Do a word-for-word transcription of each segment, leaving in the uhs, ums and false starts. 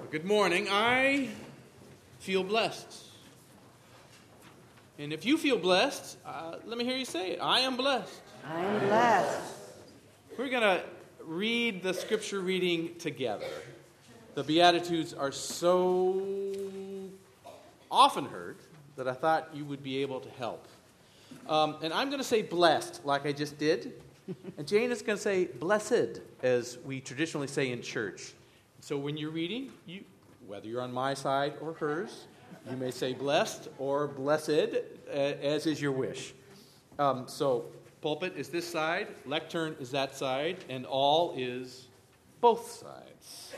Good morning. I feel blessed. And if you feel blessed, uh, let me hear you say it. I am blessed. I am blessed. We're going to read the scripture reading together. The Beatitudes are so often heard that I thought you would be able to help. Um, and I'm going to say blessed, like I just did. And Jane is going to say blessed, as we traditionally say in church. So when you're reading, you, whether you're on my side or hers, you may say blessed or blessed, uh, as is your wish. Um, so pulpit is this side, lectern is that side, and all is both sides.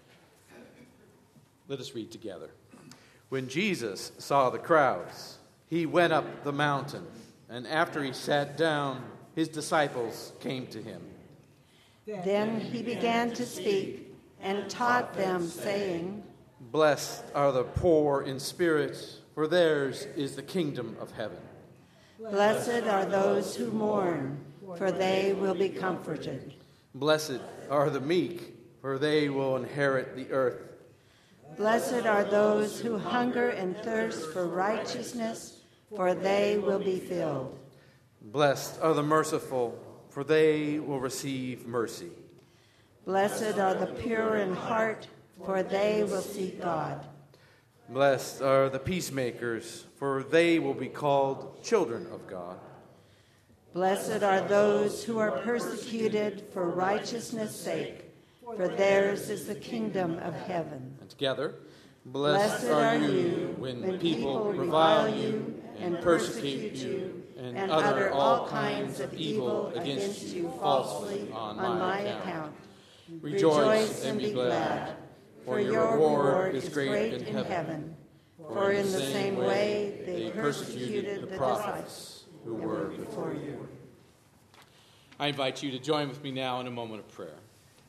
Let us read together. When Jesus saw the crowds, he went up the mountain, and after he sat down, his disciples came to him. Then he began to speak and taught them, saying, Blessed are the poor in spirit, for theirs is the kingdom of heaven. Blessed are those who mourn, for they will be comforted. Blessed are the meek, for they will inherit the earth. Blessed are those who hunger and thirst for righteousness, for they will be filled. Blessed are the merciful, for they will receive mercy. Blessed are the pure in heart, for they will see God. Blessed are the peacemakers, for they will be called children of God. Blessed are those who are persecuted for righteousness' sake, for theirs is the kingdom of heaven. And together, blessed, Blessed are are you you when, when people people revile revile you and persecute you and, and utter all kinds of evil against you falsely on my account. Rejoice and be glad, for your reward is great in heaven. For in the same way they persecuted the prophets who were before you. I invite you to join with me now in a moment of prayer.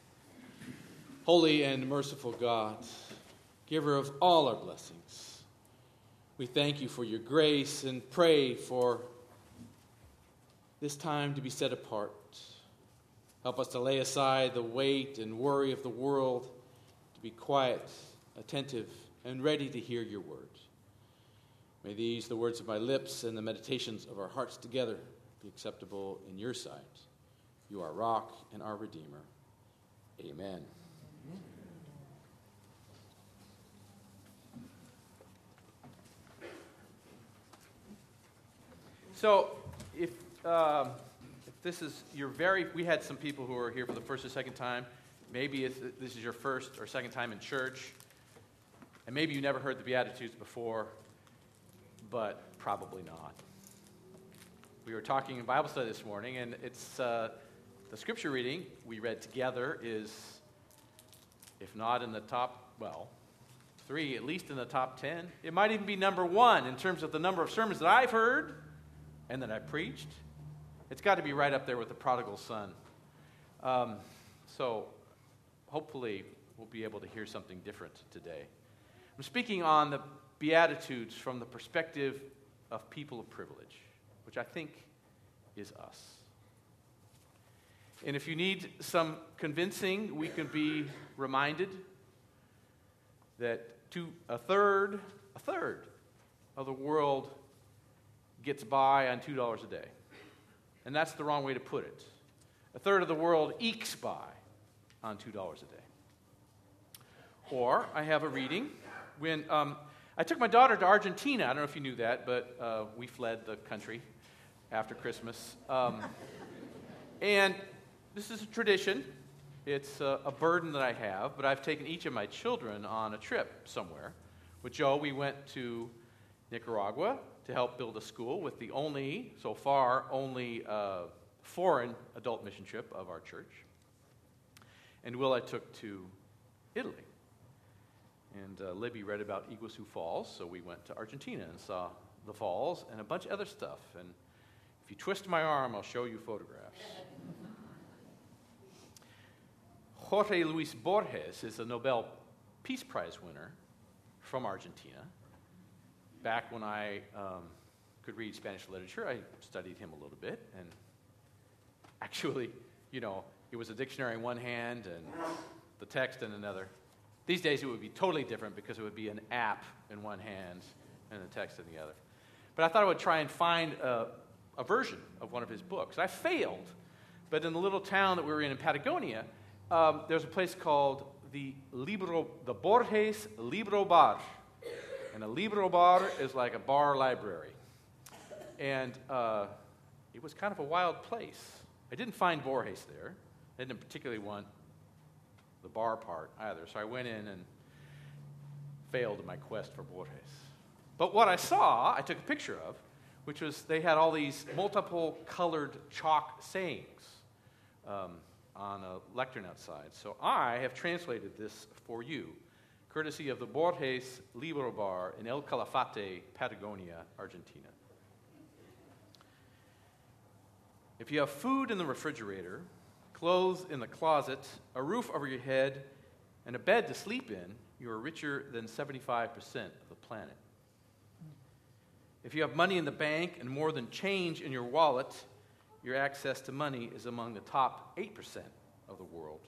Holy and merciful God, giver of all our blessings, we thank you for your grace and pray for this time to be set apart. Help us to lay aside the weight and worry of the world, to be quiet, attentive, and ready to hear your word. May these, the words of my lips and the meditations of our hearts together, be acceptable in your sight. You are rock and our Redeemer. Amen. So, if... Um, This is your very, we had some people who are here for the first or second time. Maybe it's, this is your first or second time in church. And maybe you never heard the Beatitudes before, but probably not. We were talking in Bible study this morning, and it's uh, the scripture reading we read together is, if not in the top, well, three, at least in the top ten. It might even be number one in terms of the number of sermons that I've heard and that I preached. It's got to be right up there with the prodigal son. Um, so hopefully we'll be able to hear something different today. I'm speaking on the Beatitudes from the perspective of people of privilege, which I think is us. And if you need some convincing, we can be reminded that two, a third, a third of the world gets by on two dollars a day. And that's the wrong way to put it. A third of the world ekes by on two dollars a day. Or I have a reading. When um, I took my daughter to Argentina. I don't know if you knew that, but uh, we fled the country after Christmas. Um, and this is a tradition. It's a, a burden that I have, but I've taken each of my children on a trip somewhere. With Joe, we went to Nicaragua to help build a school with the only, so far, only uh, foreign adult mission trip of our church. And Will I took to Italy. And uh, Libby read about Iguazu Falls, so we went to Argentina and saw the falls and a bunch of other stuff. And if you twist my arm, I'll show you photographs. Jorge Luis Borges is a Nobel Peace Prize winner from Argentina. Back when I um, could read Spanish literature, I studied him a little bit, and actually, you know, it was a dictionary in one hand and the text in another. These days it would be totally different because it would be an app in one hand and the text in the other. But I thought I would try and find a, a version of one of his books. I failed, but in the little town that we were in in Patagonia, um, there's a place called the Libro, the Borges Libro Bar. And a Libro Bar is like a bar library. And uh, it was kind of a wild place. I didn't find Borges there. I didn't particularly want the bar part either. So I went in and failed in my quest for Borges. But what I saw, I took a picture of, which was they had all these multiple colored chalk sayings um, on a lectern outside. So I have translated this for you, courtesy of the Borges Libro Bar in El Calafate, Patagonia, Argentina. If you have food in the refrigerator, clothes in the closet, a roof over your head, and a bed to sleep in, you are richer than seventy-five percent of the planet. If you have money in the bank and more than change in your wallet, your access to money is among the top eight percent of the world.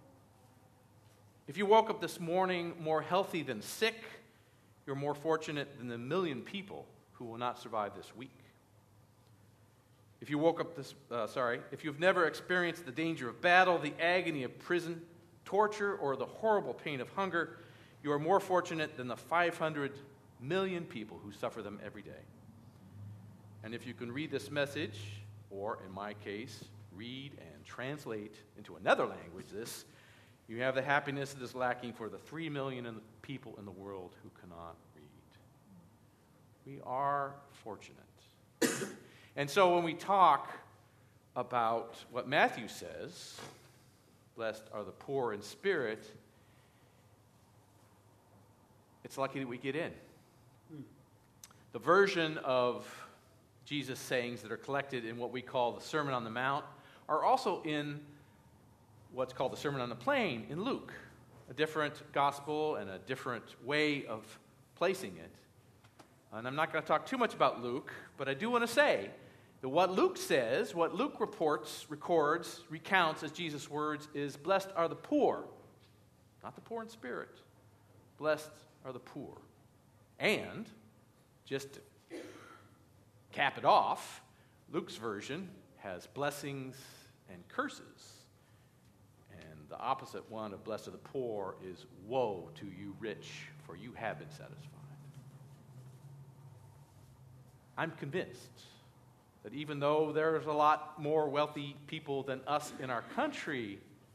If you woke up this morning more healthy than sick, you're more fortunate than the million people who will not survive this week. If you woke up this, uh, sorry, if you've never experienced the danger of battle, the agony of prison, torture, or the horrible pain of hunger, you are more fortunate than the five hundred million people who suffer them every day. And if you can read this message, or in my case, read and translate into another language this, you have the happiness that is lacking for the three million people in the world who cannot read. We are fortunate. And so when we talk about what Matthew says, blessed are the poor in spirit, it's lucky that we get in. The version of Jesus' sayings that are collected in what we call the Sermon on the Mount are also in what's called the Sermon on the Plain in Luke, a different gospel and a different way of placing it. And I'm not going to talk too much about Luke, but I do want to say that what Luke says, what Luke reports, records, recounts as Jesus' words is, blessed are the poor, not the poor in spirit. Blessed are the poor. And, just to cap it off, Luke's version has blessings and curses. And the opposite one of blessed are the poor is woe to you rich, for you have been satisfied. I'm convinced that even though there's a lot more wealthy people than us in our country,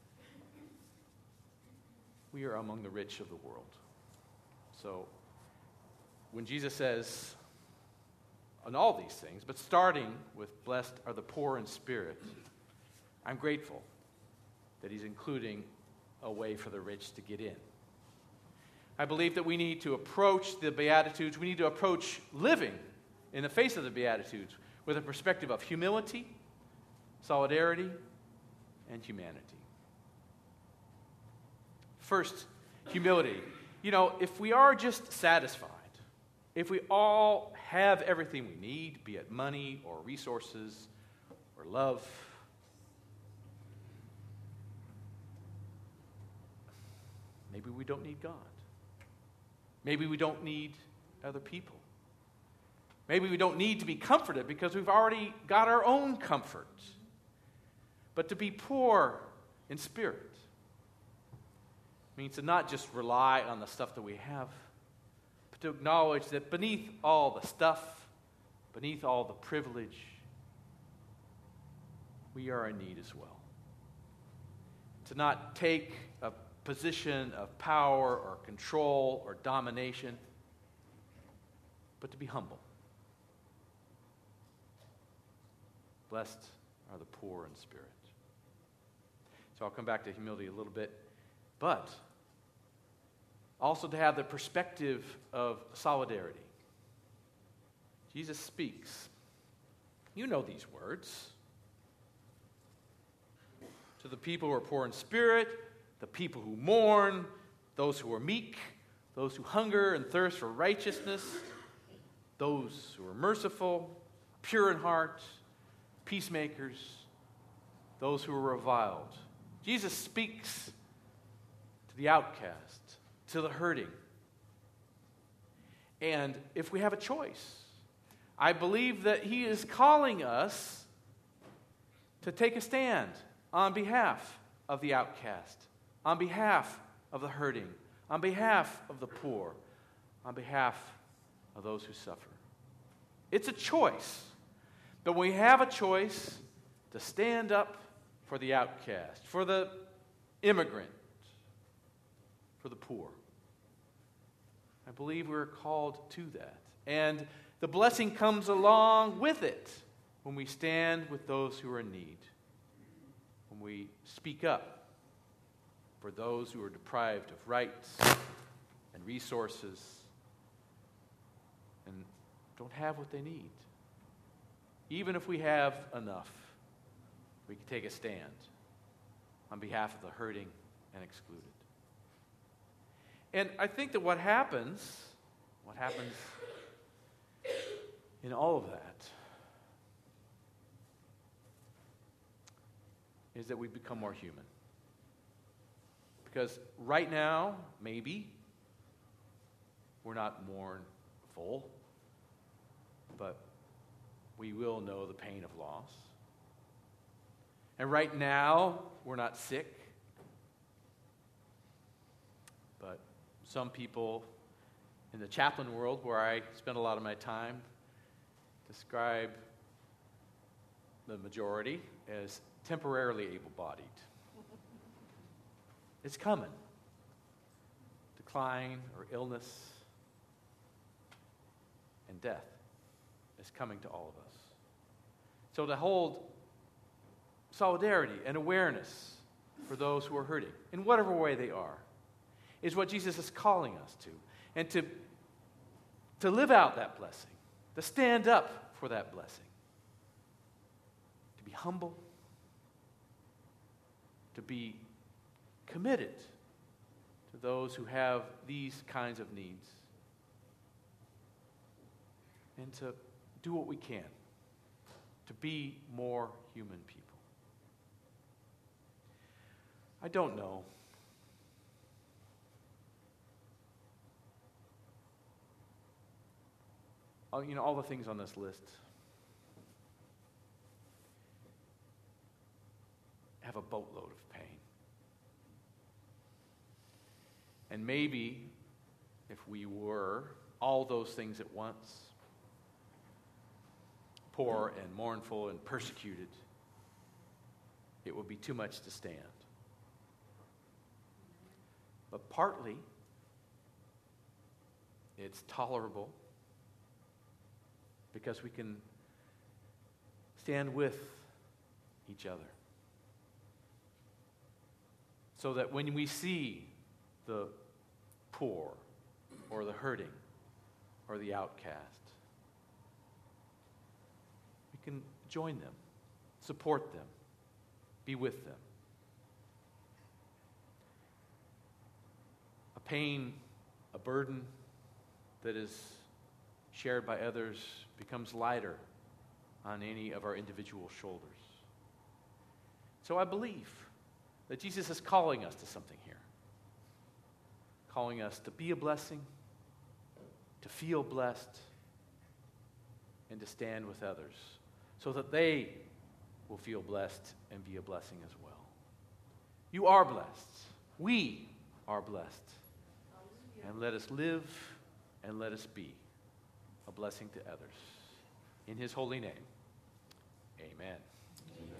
we are among the rich of the world. So when Jesus says on all these things, but starting with blessed are the poor in spirit, I'm grateful that he's including a way for the rich to get in. I believe that we need to approach the Beatitudes, we need to approach living in the face of the Beatitudes with a perspective of humility, solidarity, and humanity. First, humility. You know, if we are just satisfied, if we all have everything we need, be it money or resources or love, maybe we don't need God. Maybe we don't need other people. Maybe we don't need to be comforted because we've already got our own comfort. But to be poor in spirit means to not just rely on the stuff that we have, but to acknowledge that beneath all the stuff, beneath all the privilege, we are in need as well. To not take a position of power or control or domination, but to be humble. Blessed are the poor in spirit. So I'll come back to humility a little bit. But also to have the perspective of solidarity. Jesus speaks. You know these words. To the people who are poor in spirit, the people who mourn, those who are meek, those who hunger and thirst for righteousness, those who are merciful, pure in heart, peacemakers, those who are reviled. Jesus speaks to the outcast, to the hurting. And if we have a choice, I believe that he is calling us to take a stand on behalf of the outcast, on behalf of the hurting, on behalf of the poor, on behalf of those who suffer. It's a choice. But we have a choice to stand up for the outcast, for the immigrant, for the poor. I believe we're called to that. And the blessing comes along with it when we stand with those who are in need, when we speak up for those who are deprived of rights and resources and don't have what they need. Even if we have enough, we can take a stand on behalf of the hurting and excluded. And I think that what happens, what happens in all of that, is that we become more human. Because right now, maybe, we're not mournful, but we will know the pain of loss. And right now, we're not sick, but some people in the chaplain world, where I spend a lot of my time, describe the majority as temporarily able-bodied. It's coming. Decline or illness and death is coming to all of us. So to hold solidarity and awareness for those who are hurting, in whatever way they are, is what Jesus is calling us to. And to, to live out that blessing, to stand up for that blessing, to be humble, to be committed to those who have these kinds of needs, and to do what we can to be more human people. I don't know. Oh, you know, all the things on this list have a boatload of pain. And maybe if we were all those things at once, poor and mournful and persecuted, it would be too much to stand. But partly, it's tolerable because we can stand with each other. So that when we see the poor or the hurting or the outcast, we can join them, support them, be with them. A pain, a burden that is shared by others becomes lighter on any of our individual shoulders. So I believe that Jesus is calling us to something here. Calling us to be a blessing, to feel blessed, and to stand with others so that they will feel blessed and be a blessing as well. You are blessed. We are blessed. And let us live and let us be a blessing to others. In his holy name, amen.